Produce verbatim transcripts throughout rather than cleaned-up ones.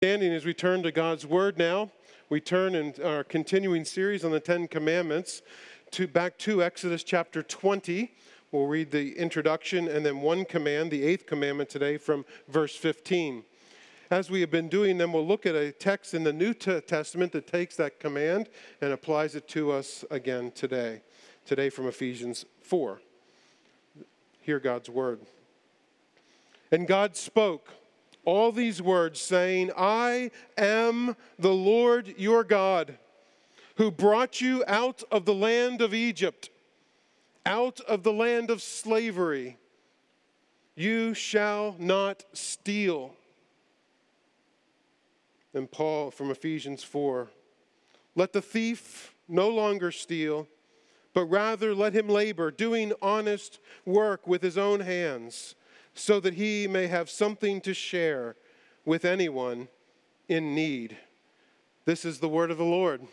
Standing as we turn to God's Word now, we turn in our continuing series on the Ten Commandments to back to Exodus chapter twenty. We'll read the introduction and then one command, the eighth commandment today from verse fifteen. As we have been doing, then we'll look at a text in the New Testament that takes that command and applies it to us again today. Today from Ephesians four. Hear God's Word. And God spoke all these words, saying, I am the Lord your God, who brought you out of the land of Egypt, out of the land of slavery. You shall not steal. And Paul from Ephesians four, let the thief no longer steal, but rather let him labor, doing honest work with his own hands, so that he may have something to share with anyone in need. This is the word of the Lord.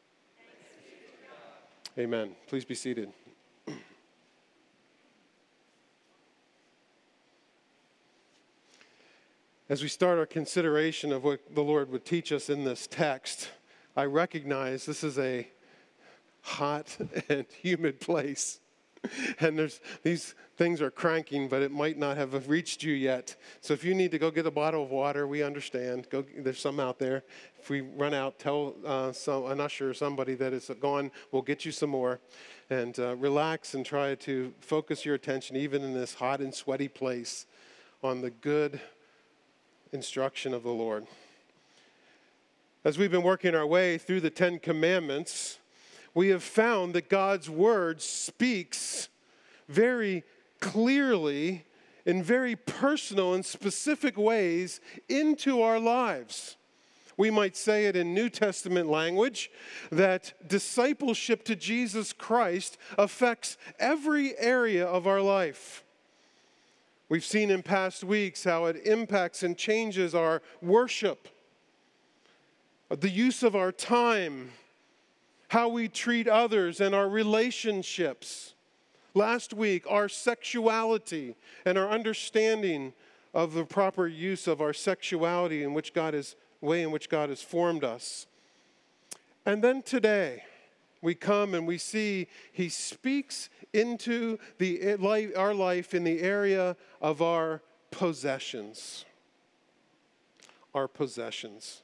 Amen. Please be seated. As we start our consideration of what the Lord would teach us in this text, I recognize this is a hot and humid place. And there's these things are cranking, but it might not have reached you yet. So if you need to go get a bottle of water, we understand. Go, there's some out there. If we run out, tell uh, some, an usher or somebody that it's gone. We'll get you some more. And uh, relax and try to focus your attention, even in this hot and sweaty place, on the good instruction of the Lord. As we've been working our way through the Ten Commandments, we have found that God's Word speaks very clearly in very personal and specific ways into our lives. We might say it in New Testament language that discipleship to Jesus Christ affects every area of our life. We've seen in past weeks how it impacts and changes our worship, the use of our time, how we treat others and our relationships. Last week, our sexuality and our understanding of the proper use of our sexuality in which God is, way in which God has formed us. And then today, we come and we see He speaks into the life, our life in the area of our possessions. Our possessions.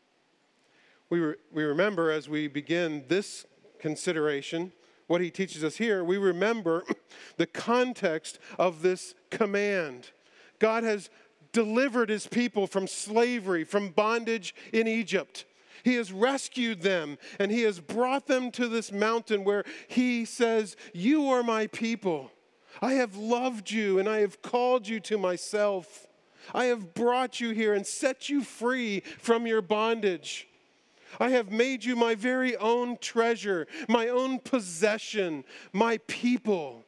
We, re- we remember as we begin this consideration, what He teaches us here, we remember the context of this command. God has delivered His people from slavery, from bondage in Egypt. He has rescued them, and He has brought them to this mountain where He says, you are my people. I have loved you, and I have called you to myself. I have brought you here and set you free from your bondage. I have made you my very own treasure, my own possession, my people.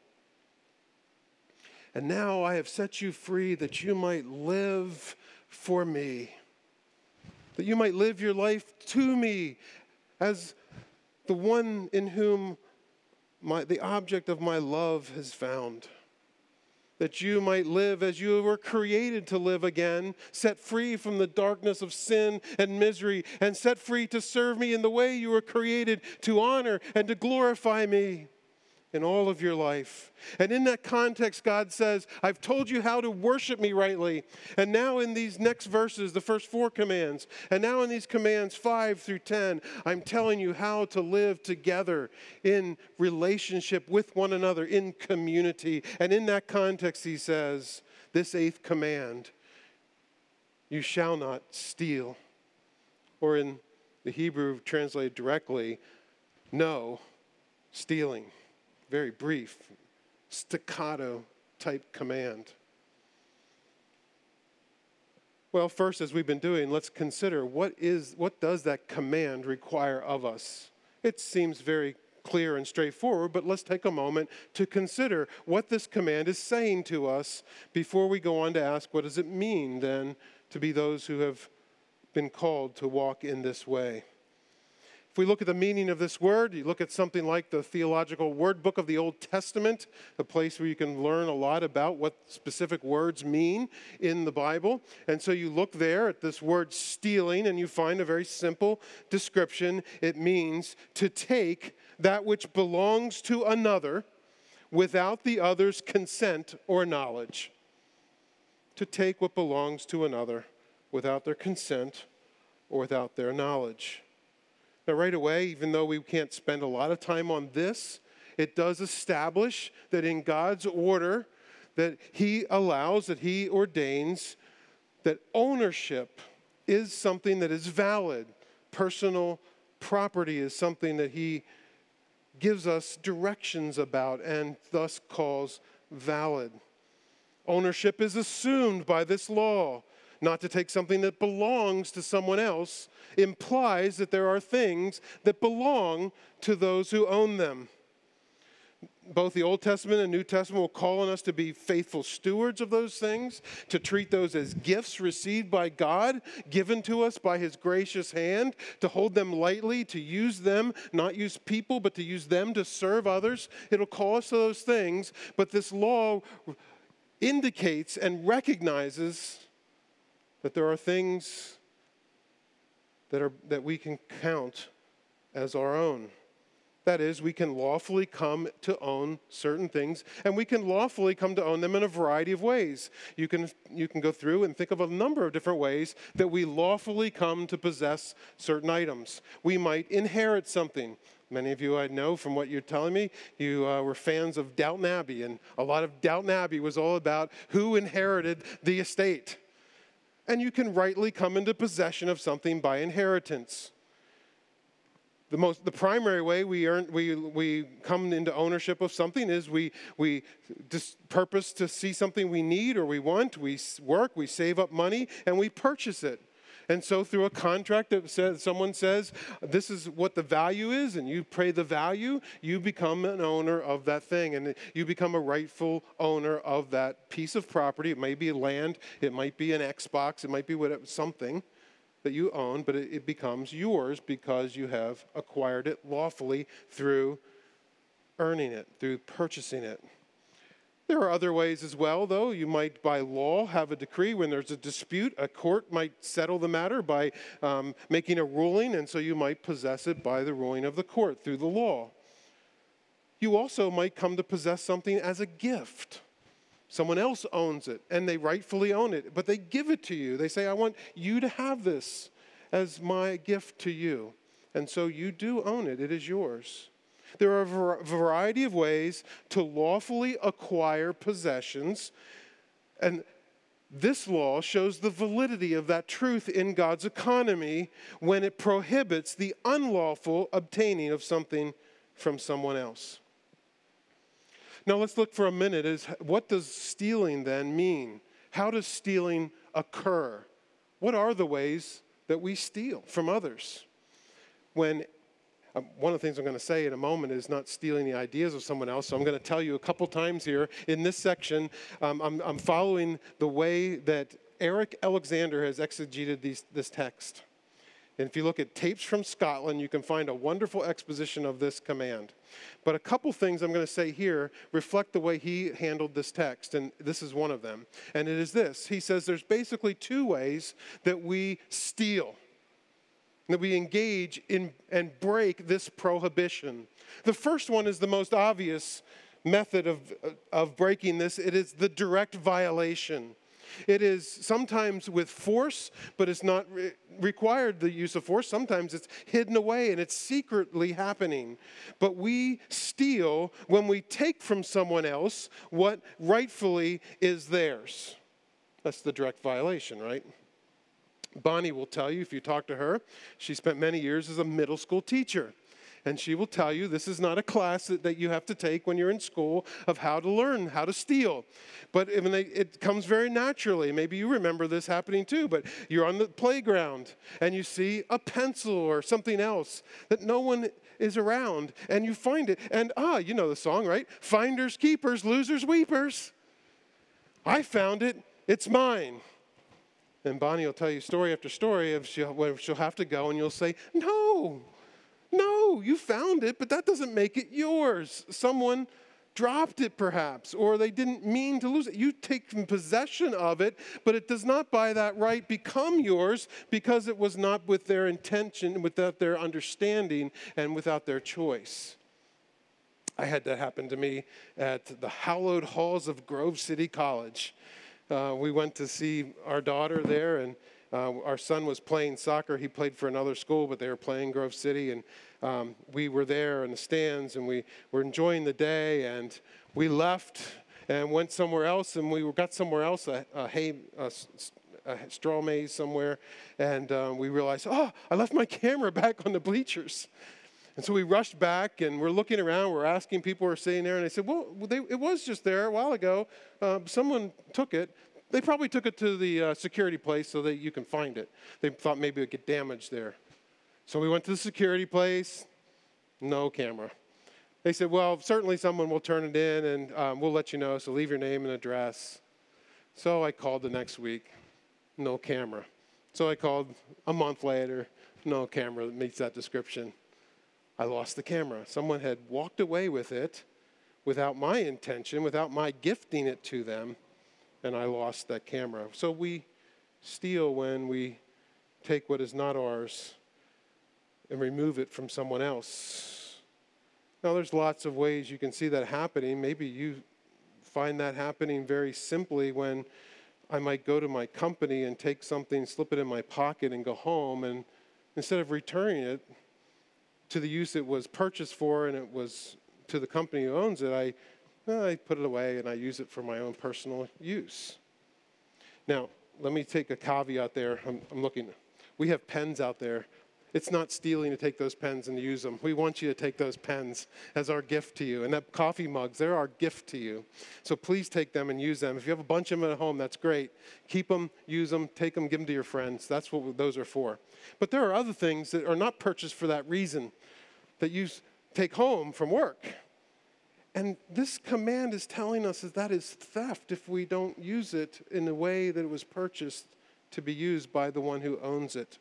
And now I have set you free that you might live for me, that you might live your life to me as the one in whom my, the object of my love has found. That you might live as you were created to live again, set free from the darkness of sin and misery, and set free to serve me in the way you were created to honor and to glorify me in all of your life. And in that context, God says, I've told you how to worship me rightly. And now in these next verses, the first four commands, and now in these commands five through ten, I'm telling you how to live together in relationship with one another, in community. And in that context, He says, this eighth command, you shall not steal. Or in the Hebrew translated directly, no stealing. Very brief, staccato type command. Well, first, as we've been doing, let's consider what is what does that command require of us? It seems very clear and straightforward, but let's take a moment to consider what this command is saying to us before we go on to ask, what does it mean then to be those who have been called to walk in this way? If we look at the meaning of this word, you look at something like the Theological Word Book of the Old Testament, a place where you can learn a lot about what specific words mean in the Bible. And so you look there at this word stealing, and you find a very simple description. It means to take that which belongs to another without the other's consent or knowledge. To take what belongs to another without their consent or without their knowledge. Now, right away, even though we can't spend a lot of time on this, it does establish that in God's order, that he allows, that he ordains, that ownership is something that is valid. Personal property is something that he gives us directions about and thus calls valid. Ownership is assumed by this law. Not to take something that belongs to someone else implies that there are things that belong to those who own them. Both the Old Testament and New Testament will call on us to be faithful stewards of those things, to treat those as gifts received by God, given to us by his gracious hand, to hold them lightly, to use them, not use people, but to use them to serve others. It'll call us to those things, but this law indicates and recognizes that there are things that are that we can count as our own. That is, we can lawfully come to own certain things, and we can lawfully come to own them in a variety of ways. You can, you can go through and think of a number of different ways that we lawfully come to possess certain items. We might inherit something. Many of you I know from what you're telling me, you uh, were fans of Downton Abbey, and a lot of Downton Abbey was all about who inherited the estate. And you can rightly come into possession of something by inheritance. The most, the primary way we earn, we we come into ownership of something is we we just purpose to see something we need or we want. We work, we save up money, and we purchase it. And so through a contract that says, someone says, this is what the value is, and you pay the value, you become an owner of that thing, and you become a rightful owner of that piece of property. It may be land, it might be an Xbox, it might be whatever, something that you own, but it, it becomes yours because you have acquired it lawfully through earning it, through purchasing it. There are other ways as well, though. You might, by law, have a decree. When there's a dispute, a court might settle the matter by um, making a ruling, and so you might possess it by the ruling of the court through the law. You also might come to possess something as a gift. Someone else owns it, and they rightfully own it, but they give it to you. They say, I want you to have this as my gift to you. And so you do own it. It is yours. There are a variety of ways to lawfully acquire possessions, and this law shows the validity of that truth in God's economy when it prohibits the unlawful obtaining of something from someone else. Now let's look for a minute is what does stealing then mean? How does stealing occur? What are the ways that we steal from others? When Um, one of the things I'm going to say in a moment is not stealing the ideas of someone else. So I'm going to tell you a couple times here in this section. Um, I'm, I'm following the way that Eric Alexander has exegeted these, this text. And if you look at Tapes from Scotland, you can find a wonderful exposition of this command. But a couple things I'm going to say here reflect the way he handled this text, and this is one of them. And it is this. He says there's basically two ways that we steal, that we engage in and break this prohibition. The first one is the most obvious method of, of breaking this. It is the direct violation. It is sometimes with force, but it's not re- required the use of force. Sometimes it's hidden away and it's secretly happening. But we steal when we take from someone else what rightfully is theirs. That's the direct violation, right? Bonnie will tell you, if you talk to her, she spent many years as a middle school teacher. And she will tell you this is not a class that, that you have to take when you're in school of how to learn how to steal. But I mean, it comes very naturally. Maybe you remember this happening too, but you're on the playground and you see a pencil or something else that no one is around and you find it. And ah, you know the song, right? Finders, keepers, losers, weepers. I found it. It's mine. And Bonnie will tell you story after story of she'll, where she'll have to go and you'll say, no. No, you found it, but that doesn't make it yours. Someone dropped it perhaps, or they didn't mean to lose it. You take possession of it, but it does not by that right become yours because it was not with their intention, without their understanding, and without their choice. I had that happen to me at the hallowed halls of Grove City College. Uh, we went to see our daughter there, and uh, our son was playing soccer. He played for another school, but they were playing Grove City, and um, we were there in the stands, and we were enjoying the day, and we left and went somewhere else, and we got somewhere else, a, a hay, a, a straw maze somewhere, and uh, we realized, oh, I left my camera back on the bleachers. And so we rushed back, and we're looking around. We're asking people who are sitting there, and they said, well, they, it was just there a while ago. Uh, someone took it. They probably took it to the uh, security place so that you can find it. They thought maybe it would get damaged there. So we went to the security place. No camera. They said, well, certainly someone will turn it in, and um, we'll let you know, so leave your name and address. So I called the next week. No camera. So I called a month later. No camera that meets that description. I lost the camera. Someone had walked away with it without my intention, without my gifting it to them, and I lost that camera. So we steal when we take what is not ours and remove it from someone else. Now, there's lots of ways you can see that happening. Maybe you find that happening very simply when I might go to my company and take something, slip it in my pocket, and go home, and instead of returning it to the use it was purchased for and it was to the company who owns it, I, well, I put it away and I use it for my own personal use. Now, let me take a caveat there. I'm, I'm looking. We have pens out there. It's not stealing to take those pens and to use them. We want you to take those pens as our gift to you. And that coffee mugs, they're our gift to you. So please take them and use them. If you have a bunch of them at home, that's great. Keep them, use them, take them, give them to your friends. That's what those are for. But there are other things that are not purchased for that reason that you take home from work. And this command is telling us that that is theft if we don't use it in the way that it was purchased to be used by the one who owns it.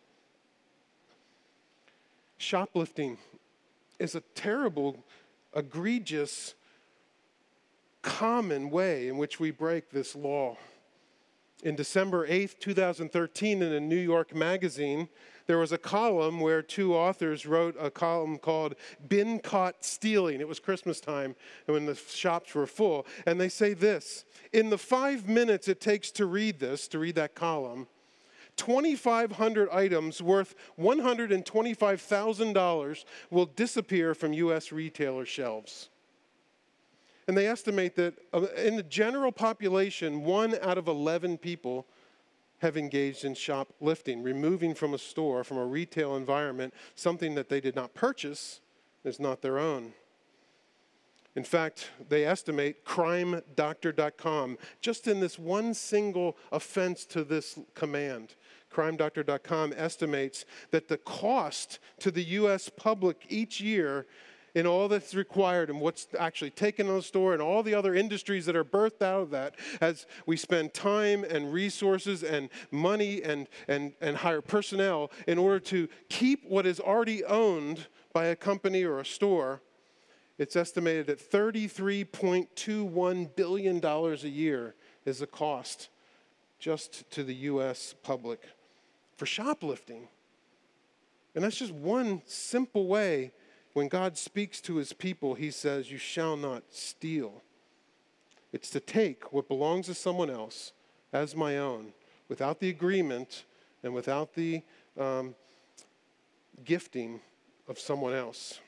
Shoplifting is a terrible, egregious, common way in which we break this law. In December eighth, two thousand thirteen, in a New York magazine, there was a column where two authors wrote a column called Been Caught Stealing. It was Christmas time and when the shops were full. And they say this, in the five minutes it takes to read this, to read that column, twenty-five hundred items worth one hundred twenty-five thousand dollars will disappear from U S retailer shelves. And they estimate that in the general population, one out of eleven people have engaged in shoplifting, removing from a store, from a retail environment, something that they did not purchase, is not their own. In fact, they estimate crime doctor dot com, just in this one single offense to this command, crime doctor dot com estimates that the cost to the U S public each year in all that's required and what's actually taken in the store and all the other industries that are birthed out of that as we spend time and resources and money and, and, and hire personnel in order to keep what is already owned by a company or a store, it's estimated at thirty-three point two one billion dollars a year is the cost just to the U S public for shoplifting. And that's just one simple way. When God speaks to his people, he says, you shall not steal. It's to take what belongs to someone else as my own without the agreement and without the um, gifting of someone else.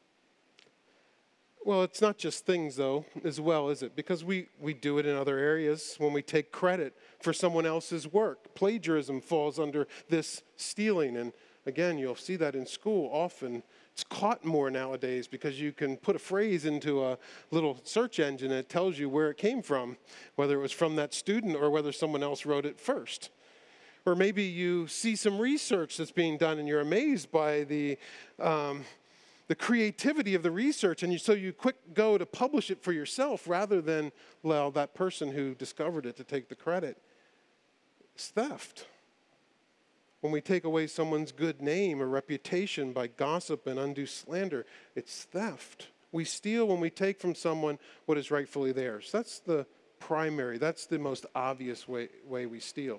Well, it's not just things, though, as well, is it? Because we, we do it in other areas when we take credit for someone else's work. Plagiarism falls under this stealing. And again, you'll see that in school often. It's caught more nowadays because you can put a phrase into a little search engine and it tells you where it came from, whether it was from that student or whether someone else wrote it first. Or maybe you see some research that's being done and you're amazed by the um, the creativity of the research, and you, so you quick go to publish it for yourself rather than allow that person who discovered it to take the credit. It's theft. when we take away someone's good name or reputation by gossip and undue slander, it's theft. We steal when we take from someone what is rightfully theirs. That's the primary, that's the most obvious way, way we steal.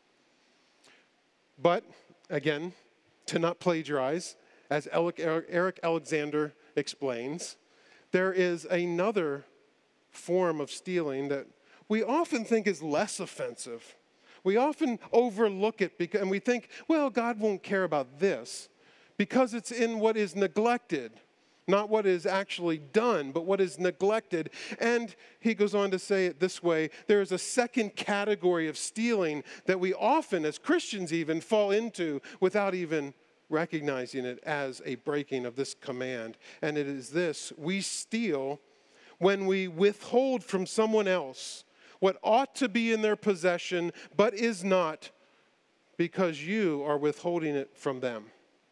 But, again, to not plagiarize, as Eric Alexander explains, there is another form of stealing that we often think is less offensive. We often overlook it because, and we think, well, God won't care about this because it's in what is neglected, not what is actually done, but what is neglected. And he goes on to say it this way, there is a second category of stealing that we often, as Christians even, fall into without even recognizing it as a breaking of this command. And it is this: we steal when we withhold from someone else what ought to be in their possession but is not, because you are withholding it from them.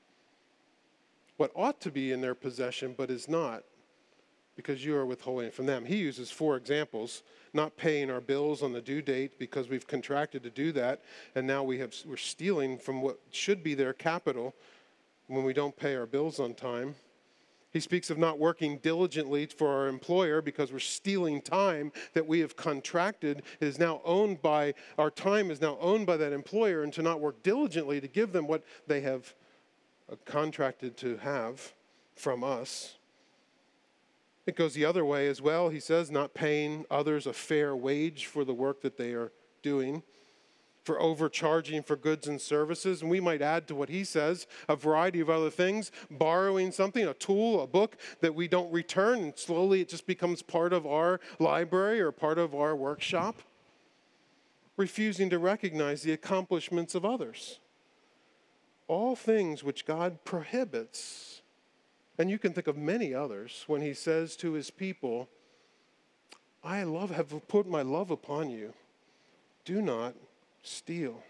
What ought to be in their possession but is not, because you are withholding it from them. He uses four examples: not paying our bills on the due date because we've contracted to do that, and now we have, we're stealing from what should be their capital when we don't pay our bills on time. He speaks of not working diligently for our employer because we're stealing time that we have contracted. It is now owned by, our time is now owned by that employer, and to not work diligently to give them what they have contracted to have from us. It goes the other way as well. He says not paying others a fair wage for the work that they are doing, for overcharging for goods and services. And we might add to what he says a variety of other things: borrowing something, a tool, a book that we don't return, and slowly it just becomes part of our library or part of our workshop. Refusing to recognize the accomplishments of others. All things which God prohibits. And you can think of many others when he says to his people, I love, have put my love upon you. Do not steal.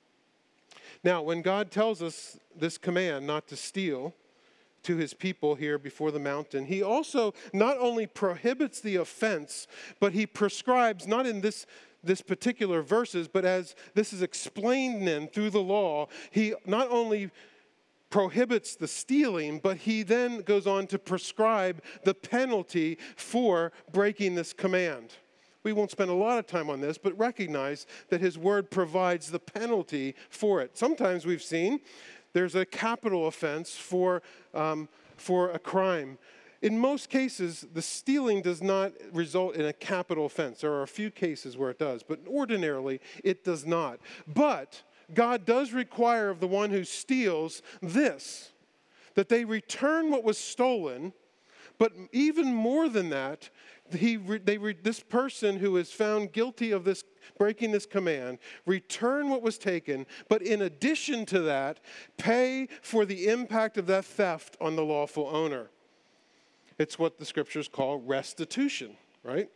Now, when God tells us this command not to steal to his people here before the mountain, he also not only prohibits the offense, but he prescribes, not in this this particular verses, but as this is explained then through the law, he not only prohibits the stealing, but he then goes on to prescribe the penalty for breaking this command. We won't spend a lot of time on this, but recognize that his word provides the penalty for it. Sometimes we've seen there's a capital offense for, um, for a crime. In most cases, the stealing does not result in a capital offense. There are a few cases where it does, but ordinarily it does not. But God does require of the one who steals this, that they return what was stolen, but even more than that, he, they, this person who is found guilty of this breaking this command, return what was taken, but in addition to that, pay for the impact of that theft on the lawful owner. It's what the scriptures call restitution, right?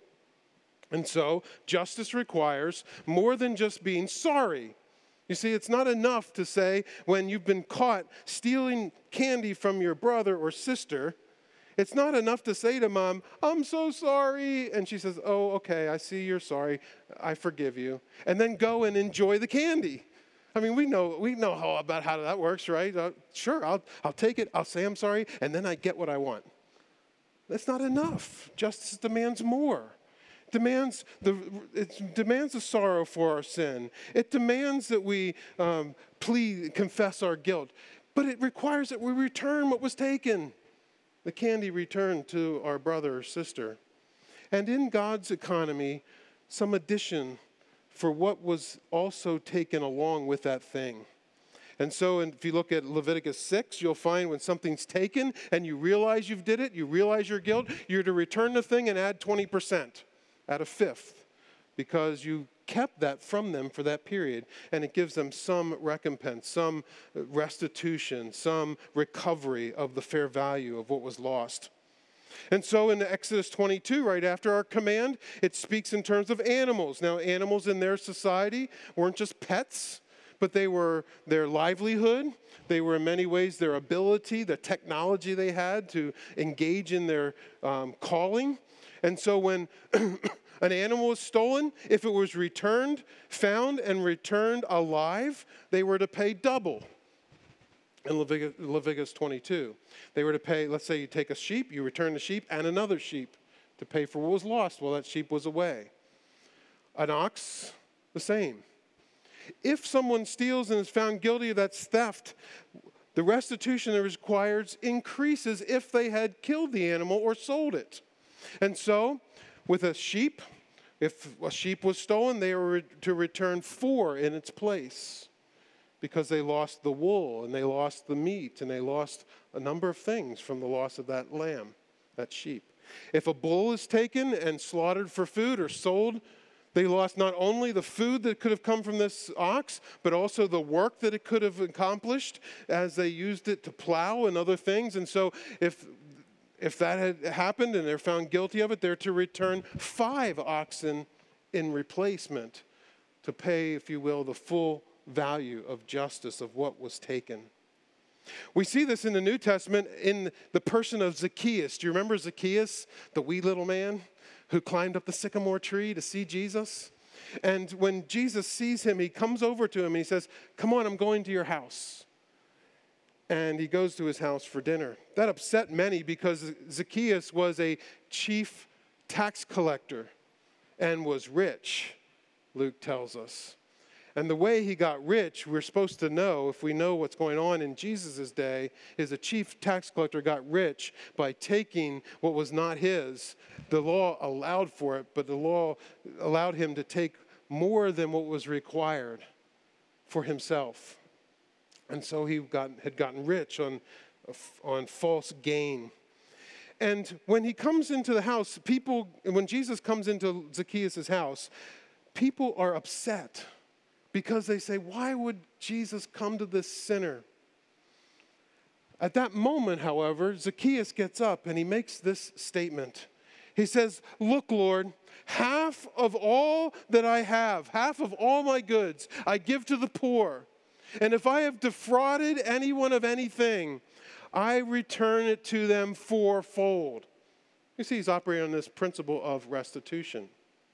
And so justice requires more than just being sorry. You see, it's not enough to say when you've been caught stealing candy from your brother or sister, it's not enough to say to mom, I'm so sorry. And she says, oh, okay, I see you're sorry. I forgive you. And then go and enjoy the candy. I mean, we know we know how, about how that works, right? Uh, sure, I'll, I'll take it. I'll say I'm sorry, and then I get what I want. That's not enough. Justice demands more. It demands the it demands a sorrow for our sin. It demands that we um, plead, confess our guilt. But it requires that we return what was taken. The candy returned to our brother or sister. And in God's economy, some addition for what was also taken along with that thing. And so if you look at Leviticus six, you'll find when something's taken and you realize you've did it, you realize your guilt, you're to return the thing and add twenty percent, add a fifth, because you kept that from them for that period. And it gives them some recompense, some restitution, some recovery of the fair value of what was lost. And so in Exodus twenty-two, right after our command, it speaks in terms of animals. Now, animals in their society weren't just pets, but they were their livelihood. They were in many ways their ability, the technology they had to engage in their um, calling. And so when an animal was stolen, if it was returned, found and returned alive, they were to pay double. In Leviticus, Leviticus twenty-two, they were to pay, let's say you take a sheep, you return the sheep and another sheep to pay for what was lost while that sheep was away. An ox, the same. If someone steals and is found guilty of that theft, the restitution that requires increases if they had killed the animal or sold it. And so, with a sheep, if a sheep was stolen, they were to return four in its place because they lost the wool and they lost the meat and they lost a number of things from the loss of that lamb, that sheep. If a bull is taken and slaughtered for food or sold, they lost not only the food that could have come from this ox, but also the work that it could have accomplished as they used it to plow and other things. And so if if that had happened and they're found guilty of it, they're to return five oxen in replacement to pay, if you will, the full value of justice of what was taken. We see this in the New Testament in the person of Zacchaeus. Do you remember Zacchaeus, the wee little man who climbed up the sycamore tree to see Jesus? And when Jesus sees him, he comes over to him and he says, "Come on, I'm going to your house." And he goes to his house for dinner. That upset many because Zacchaeus was a chief tax collector and was rich, Luke tells us. And the way he got rich, we're supposed to know, if we know what's going on in Jesus' day, is a chief tax collector got rich by taking what was not his. The law allowed for it, but the law allowed him to take more than what was required for himself. And so he got, had gotten rich on, on false gain. And when he comes into the house, people, when Jesus comes into Zacchaeus' house, people are upset because they say, why would Jesus come to this sinner? At that moment, however, Zacchaeus gets up and he makes this statement. He says, "Look, Lord, half of all that I have, half of all my goods, I give to the poor. And if I have defrauded anyone of anything, I return it to them fourfold." You see, he's operating on this principle of restitution.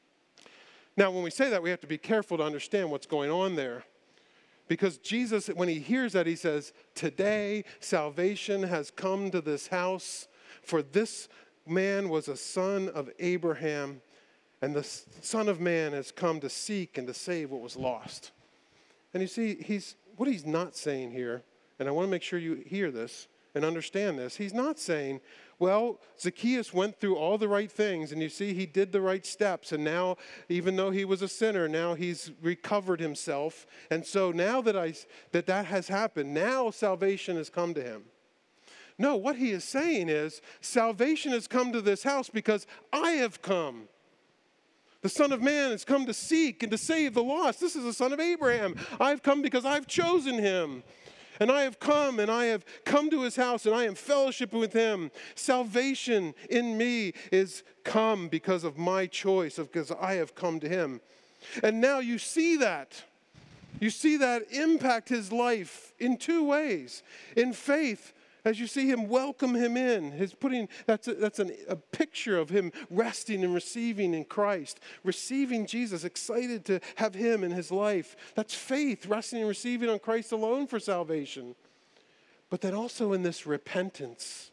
Now, when we say that, we have to be careful to understand what's going on there. Because Jesus, when he hears that, he says, "Today salvation has come to this house, for this man was a son of Abraham, and the Son of Man has come to seek and to save what was lost." And you see, he's what he's not saying here, and I want to make sure you hear this and understand this. He's not saying, well, Zacchaeus went through all the right things, and you see he did the right steps, and now, even though he was a sinner, now he's recovered himself. And so now that I that that has happened, now salvation has come to him. No, what he is saying is, salvation has come to this house because I have come. The Son of Man has come to seek and to save the lost. This is the Son of Abraham. I've come because I've chosen him. And I have come and I have come to his house and I am fellowshipping with him. Salvation in me is come because of my choice, because I have come to him. And now you see that. You see that impact his life in two ways. In faith, as you see him welcome him in, his putting that's a, that's an, a picture of him resting and receiving in Christ, receiving Jesus, excited to have him in his life. That's faith, resting and receiving on Christ alone for salvation. But then also in this repentance,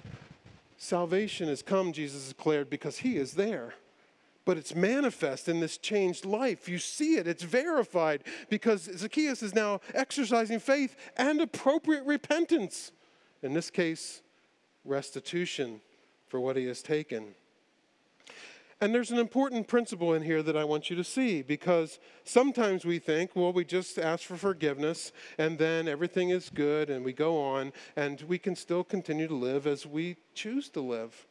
salvation has come, Jesus declared, because he is there. But it's manifest in this changed life. You see it, it's verified, because Zacchaeus is now exercising faith and appropriate repentance. In this case, restitution for what he has taken. And there's an important principle in here that I want you to see, because sometimes we think, well, we just ask for forgiveness and then everything is good and we go on and we can still continue to live as we choose to live.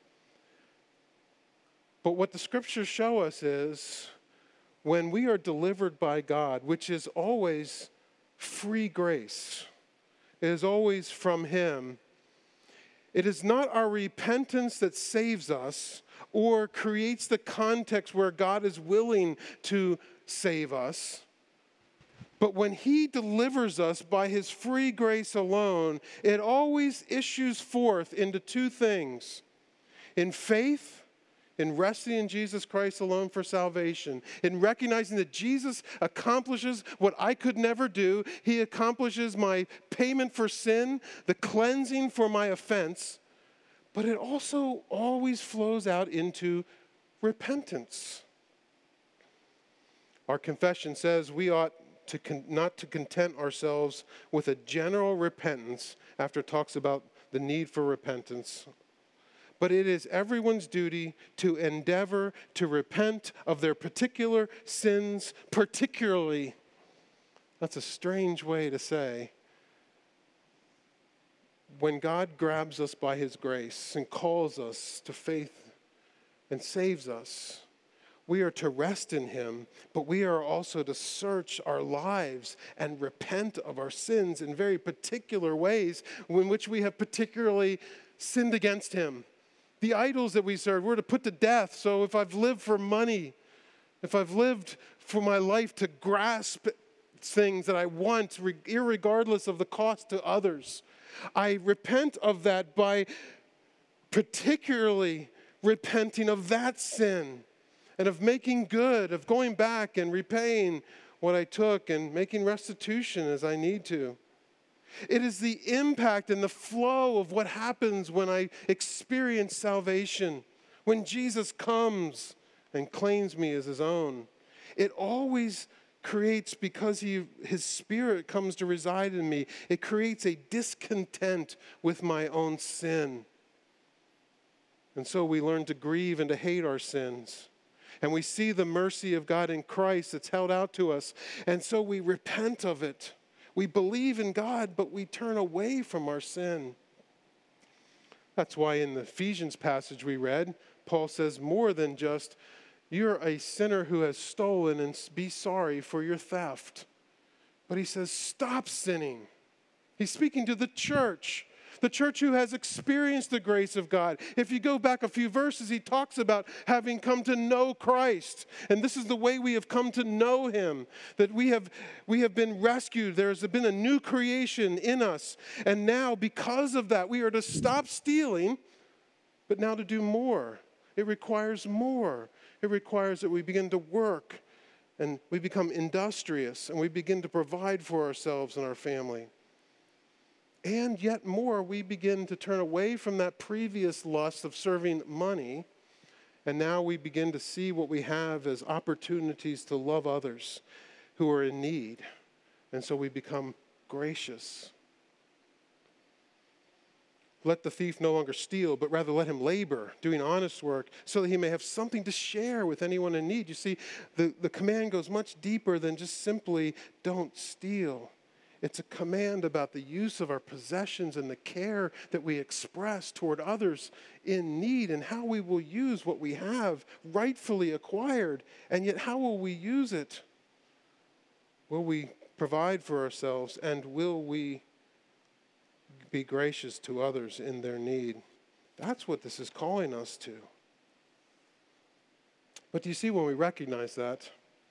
But what the scriptures show us is when we are delivered by God, which is always free grace, it is always from him. It is not our repentance that saves us or creates the context where God is willing to save us. But when he delivers us by his free grace alone, it always issues forth into two things: in faith in resting in Jesus Christ alone for salvation, in recognizing that Jesus accomplishes what I could never do. He accomplishes my payment for sin, the cleansing for my offense, but it also always flows out into repentance. Our confession says we ought to con- not to content ourselves with a general repentance after it talks about the need for repentance, but it is everyone's duty to endeavor to repent of their particular sins, particularly. That's a strange way to say. When God grabs us by his grace and calls us to faith and saves us, we are to rest in him, but we are also to search our lives and repent of our sins in very particular ways in which we have particularly sinned against him. The idols that we serve, we're to put to death. So if I've lived for money, if I've lived for my life to grasp things that I want, irregardless of the cost to others, I repent of that by particularly repenting of that sin and of making good, of going back and repaying what I took and making restitution as I need to. It is the impact and the flow of what happens when I experience salvation, when Jesus comes and claims me as his own. It always creates, because he, his Spirit comes to reside in me, it creates a discontent with my own sin. And so we learn to grieve and to hate our sins. And we see the mercy of God in Christ that's held out to us. And so we repent of it. We believe in God, but we turn away from our sin. That's why in the Ephesians passage we read, Paul says more than just, you're a sinner who has stolen and be sorry for your theft. But he says, stop sinning. He's speaking to the church. The church who has experienced the grace of God. If you go back a few verses, he talks about having come to know Christ. And this is the way we have come to know him. That we have, we have been rescued. There has been a new creation in us. And now, because of that, we are to stop stealing, but now to do more. It requires more. It requires that we begin to work and we become industrious and we begin to provide for ourselves and our family. And yet more, we begin to turn away from that previous lust of serving money, and now we begin to see what we have as opportunities to love others who are in need. And so we become gracious. Let the thief no longer steal, but rather let him labor, doing honest work, so that he may have something to share with anyone in need. You see, the, the command goes much deeper than just simply don't steal. It's a command about the use of our possessions and the care that we express toward others in need, and how we will use what we have rightfully acquired, and yet how will we use it? Will we provide for ourselves, and will we be gracious to others in their need? That's what this is calling us to. But do you see, when we recognize that,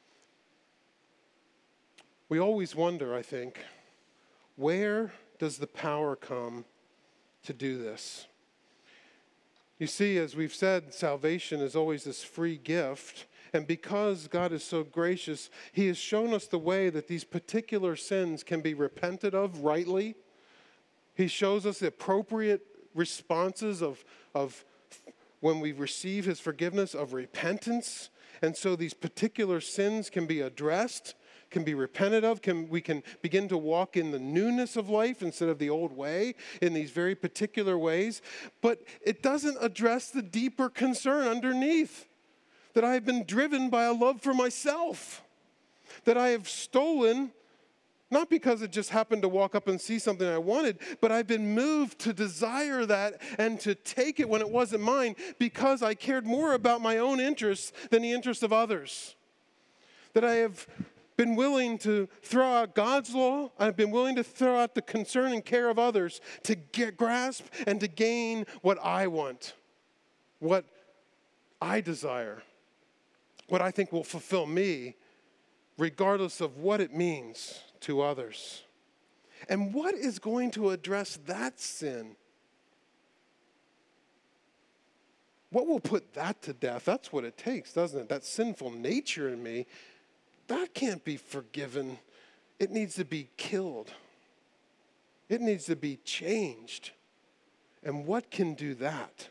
we always wonder, I think, where does the power come to do this? You see, as we've said, salvation is always this free gift. And because God is so gracious, he has shown us the way that these particular sins can be repented of rightly. He shows us the appropriate responses of, of when we receive his forgiveness, of repentance. And so these particular sins can be addressed, can be repented of, can, we can begin to walk in the newness of life instead of the old way in these very particular ways. But it doesn't address the deeper concern underneath, that I have been driven by a love for myself, that I have stolen, not because it just happened to walk up and see something I wanted, but I've been moved to desire that and to take it when it wasn't mine because I cared more about my own interests than the interests of others. That I have been willing to throw out God's law. I've been willing to throw out the concern and care of others to get, grasp and to gain what I want, what I desire, what I think will fulfill me, regardless of what it means to others. And what is going to address that sin? what will put that to death? That's what it takes, doesn't it? That sinful nature in me, that can't be forgiven. It needs to be killed. It needs to be changed. And what can do that?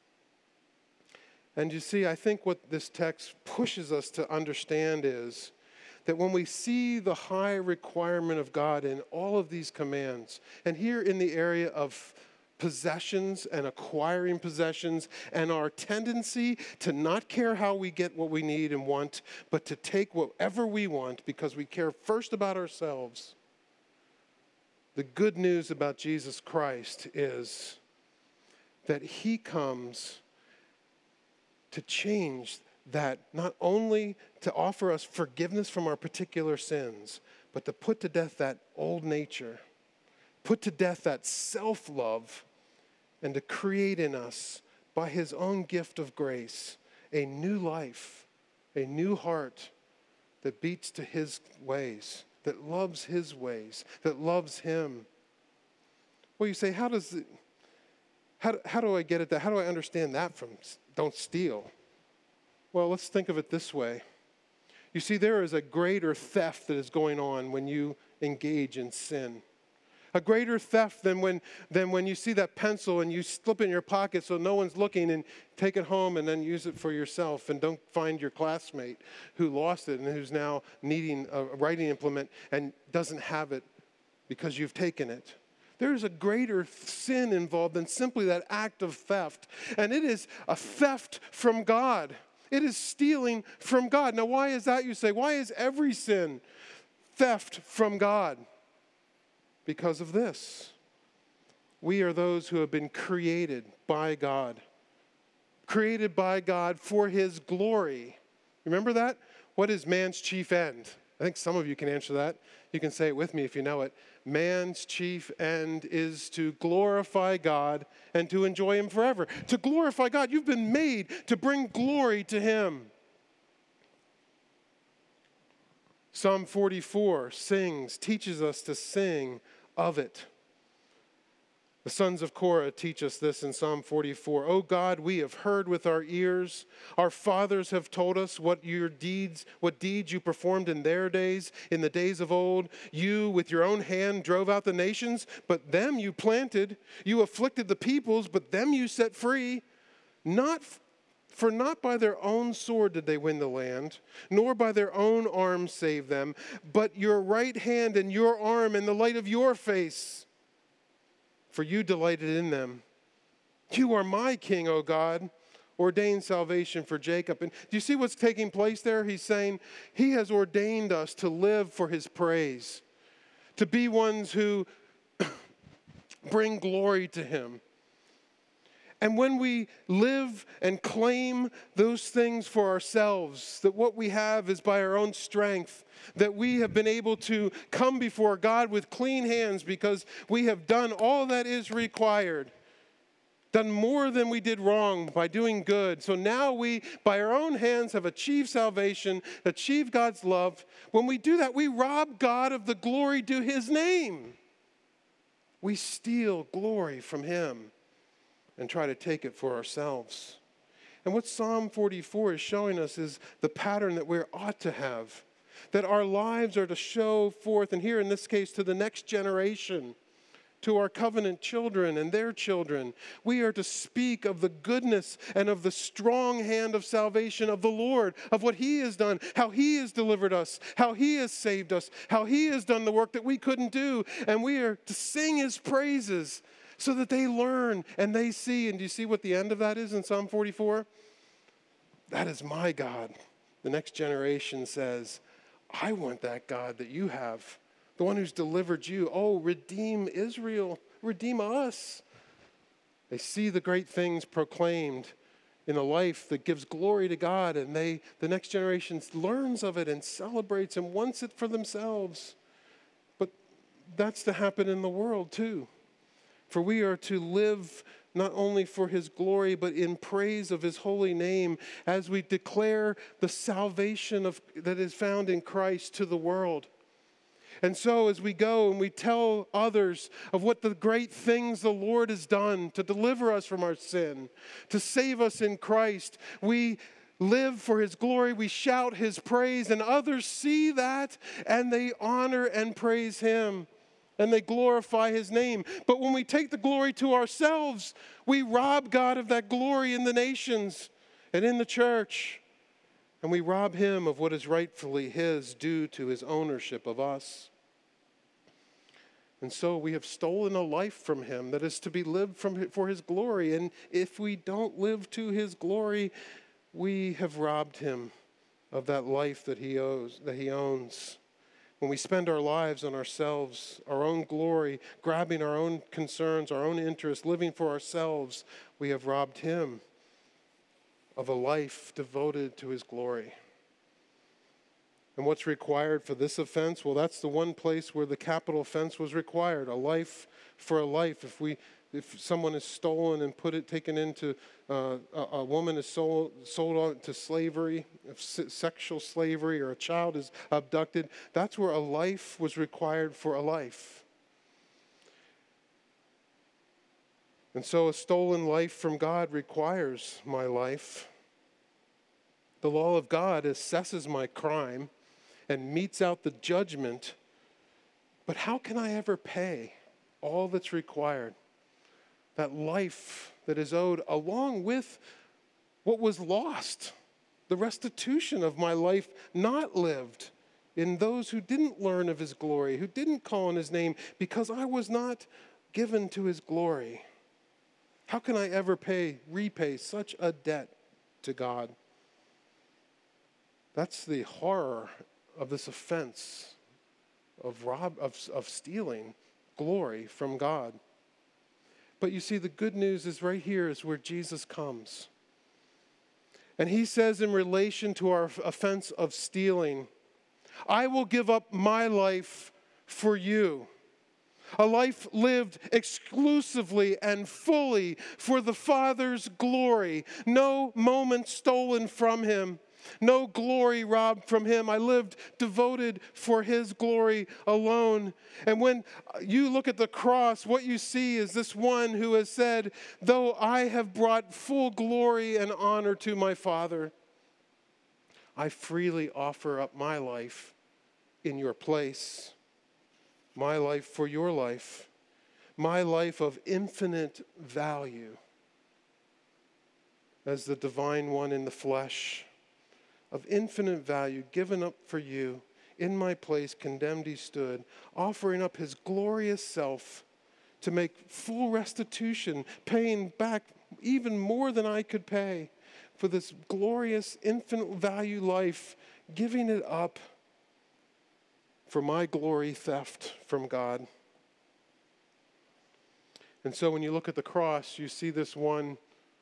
And you see, I think what this text pushes us to understand is that when we see the high requirement of God in all of these commands, and here in the area of possessions and acquiring possessions, and our tendency to not care how we get what we need and want, but to take whatever we want because we care first about ourselves. The good news about Jesus Christ is that he comes to change that, not only to offer us forgiveness from our particular sins, but to put to death that old nature, put to death that self-love, and to create in us, by his own gift of grace, a new life, a new heart that beats to his ways, that loves his ways, that loves him. Well, you say, how does it, how, how do I get at that? How do I understand that from don't steal? Well, let's think of it this way. You see, there is a greater theft that is going on when you engage in sin. A greater theft than when, than when you see that pencil and you slip it in your pocket so no one's looking, and take it home and then use it for yourself, and don't find your classmate who lost it and who's now needing a writing implement and doesn't have it because you've taken it. There's a greater sin involved than simply that act of theft. And it is a theft from God. It is stealing from God. Now, why is that, you say? Why is every sin theft from God? Because of this. We are those who have been created by God. Created by God for his glory. Remember that? What is man's chief end? I think some of you can answer that. You can say it with me if you know it. Man's chief end is to glorify God and to enjoy him forever. To glorify God. You've been made to bring glory to him. Psalm forty-four sings, teaches us to sing of it. The sons of Korah teach us this in Psalm forty-four. O God, we have heard with our ears. Our fathers have told us what your deeds, what deeds you performed in their days, in the days of old. You, with your own hand, drove out the nations, but them you planted. You afflicted the peoples, but them you set free. Not For not by their own sword did they win the land, nor by their own arm save them, but your right hand and your arm and the light of your face. For you delighted in them. You are my king, O God. Ordained salvation for Jacob. And do you see what's taking place there? He's saying he has ordained us to live for his praise, to be ones who bring glory to him. And when we live and claim those things for ourselves, that what we have is by our own strength, that we have been able to come before God with clean hands because we have done all that is required, done more than we did wrong by doing good. So now we, by our own hands, have achieved salvation, achieved God's love. When we do that, we rob God of the glory due his name. We steal glory from him and try to take it for ourselves. And what Psalm forty-four is showing us is the pattern that we ought to have, that our lives are to show forth, and here in this case to the next generation, to our covenant children and their children. We are to speak of the goodness and of the strong hand of salvation of the Lord, of what he has done, how he has delivered us, how he has saved us, how he has done the work that we couldn't do. And we are to sing his praises so that they learn and they see. And do you see what the end of that is in Psalm forty-four? That is my God. The next generation says, I want that God that you have, the one who's delivered you. Oh, redeem Israel, redeem us. They see the great things proclaimed in a life that gives glory to God, and they, the next generation learns of it and celebrates and wants it for themselves. But that's to happen in the world too. For we are to live not only for his glory, but in praise of his holy name as we declare the salvation of, that is found in Christ to the world. And so as we go and we tell others of what the great things the Lord has done to deliver us from our sin, to save us in Christ, we live for His glory, we shout His praise, and others see that and they honor and praise Him and they glorify His name. But when we take the glory to ourselves, we rob God of that glory in the nations and in the church. And we rob Him of what is rightfully His due to His ownership of us. And so we have stolen a life from Him that is to be lived from, for His glory. And if we don't live to His glory, we have robbed Him of that life that He owes, that He owns. When we spend our lives on ourselves, our own glory, grabbing our own concerns, our own interests, living for ourselves, we have robbed Him of a life devoted to His glory. And what's required for this offense? Well, that's the one place where the capital offense was required, a life for a life. If we, if someone is stolen and put it, taken into, uh, a, a woman is sold, sold on to slavery, if sexual slavery, or a child is abducted, that's where a life was required for a life. And so a stolen life from God requires my life. The law of God assesses my crime and metes out the judgment. But how can I ever pay all that's required? That life that is owed along with what was lost. The restitution of my life not lived in those who didn't learn of His glory, who didn't call on His name, because I was not given to His glory. How can I ever pay, repay such a debt to God? That's the horror of this offense of rob of, of stealing glory from God. But you see, the good news is right here is where Jesus comes. And He says in relation to our offense of stealing, I will give up my life for you. A life lived exclusively and fully for the Father's glory. No moment stolen from Him. No glory robbed from Him. I lived devoted for His glory alone. And when you look at the cross, what you see is this one who has said, though I have brought full glory and honor to my Father, I freely offer up my life in your place. My life for your life, my life of infinite value as the divine one in the flesh, of infinite value given up for you. In my place condemned He stood, offering up His glorious self to make full restitution, paying back even more than I could pay for this glorious infinite value life, giving it up for my glory theft from God. And so when you look at the cross, you see this one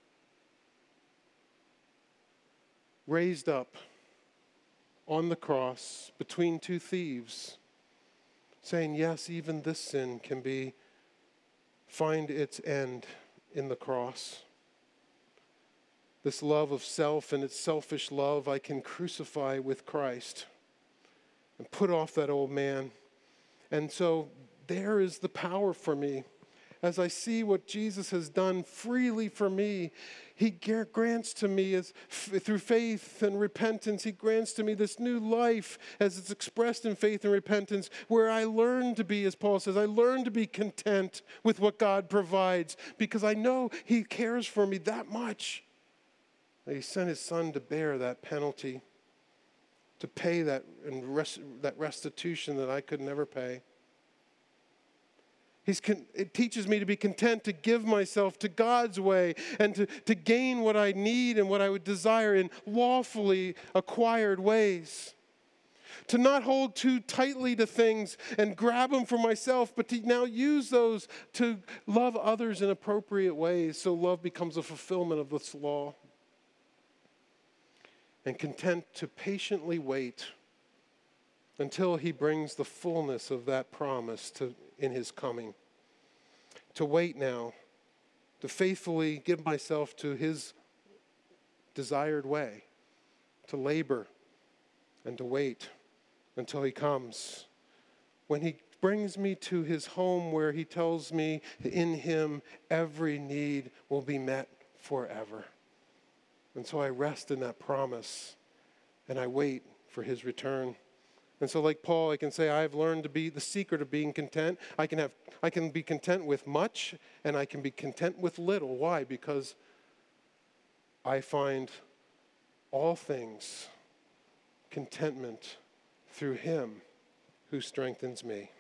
raised up on the cross between two thieves, saying, yes, even this sin can be, find its end in the cross. This love of self and its selfish love I can crucify with Christ and put off that old man. And so there is the power for me. As I see what Jesus has done freely for me, He grants to me, as through faith and repentance, He grants to me this new life as it's expressed in faith and repentance, where I learn to be, as Paul says, I learn to be content with what God provides, because I know He cares for me that much. That He sent His Son to bear that penalty, to pay that, and rest, that restitution that I could never pay. He's con- it teaches me to be content to give myself to God's way and to, to gain what I need and what I would desire in lawfully acquired ways. To not hold too tightly to things and grab them for myself, but to now use those to love others in appropriate ways, so love becomes a fulfillment of this law. And content to patiently wait until He brings the fullness of that promise to, in His coming. To wait now, to faithfully give myself to His desired way, to labor and to wait until He comes. when he brings me to his home where he tells me in him every need will be met forever. And so I rest in that promise and I wait for his return. And so like Paul, I can say I've learned to be the secret of being content. I can have I can be content with much and I can be content with little. Why? Because I find all things contentment through him who strengthens me.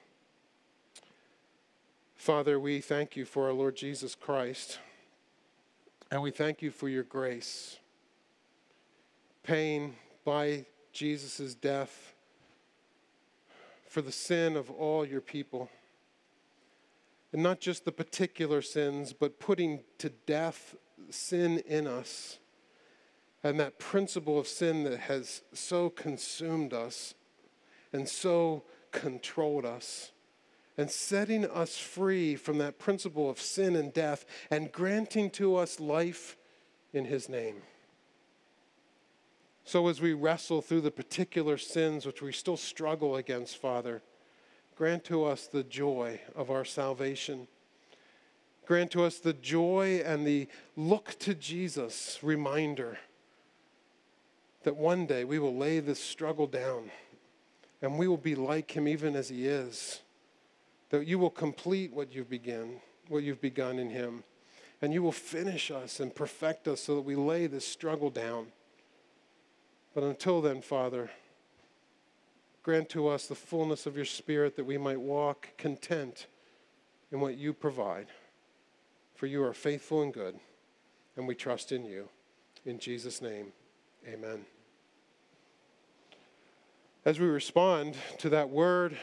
Father, we thank you for our Lord Jesus Christ, and we thank you for your grace, paying by Jesus' death for the sin of all your people. And not just the particular sins, but putting to death sin in us. And that principle of sin that has so consumed us and so controlled us. And setting us free from that principle of sin and death and granting to us life in his name. So as we wrestle through the particular sins which we still struggle against, Father, grant to us the joy of our salvation. Grant to us the joy and the look to Jesus reminder that one day we will lay this struggle down and we will be like him even as he is. That you will complete what you've begun, what you've begun in him. And you will finish us and perfect us so that we lay this struggle down. But until then, Father, grant to us the fullness of your Spirit that we might walk content in what you provide. For you are faithful and good, and we trust in you. In Jesus' name, amen. As we respond to that word